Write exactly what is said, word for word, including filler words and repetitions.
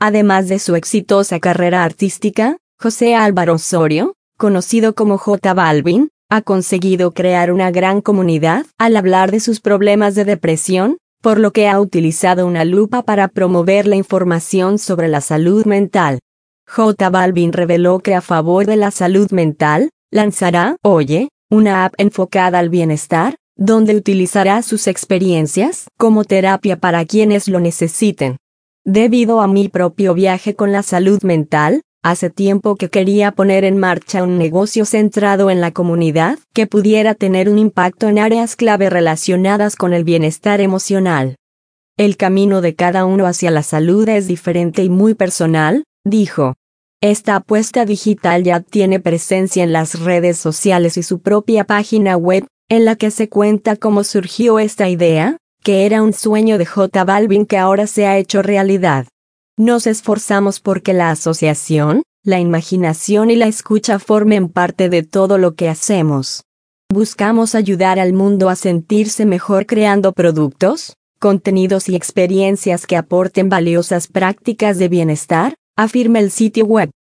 Además de su exitosa carrera artística, José Álvaro Osorio, conocido como J Balvin, ha conseguido crear una gran comunidad al hablar de sus problemas de depresión, por lo que ha utilizado una lupa para promover la información sobre la salud mental. J Balvin reveló que a favor de la salud mental, lanzará Oye, una app enfocada al bienestar, donde utilizará sus experiencias como terapia para quienes lo necesiten. Debido a mi propio viaje con la salud mental, hace tiempo que quería poner en marcha un negocio centrado en la comunidad que pudiera tener un impacto en áreas clave relacionadas con el bienestar emocional. El camino de cada uno hacia la salud es diferente y muy personal, dijo. Esta apuesta digital ya tiene presencia en las redes sociales y su propia página web, en la que se cuenta cómo surgió esta idea, que era un sueño de J Balvin que ahora se ha hecho realidad. Nos esforzamos porque la asociación, la imaginación y la escucha formen parte de todo lo que hacemos. Buscamos ayudar al mundo a sentirse mejor creando productos, contenidos y experiencias que aporten valiosas prácticas de bienestar, afirma el sitio web.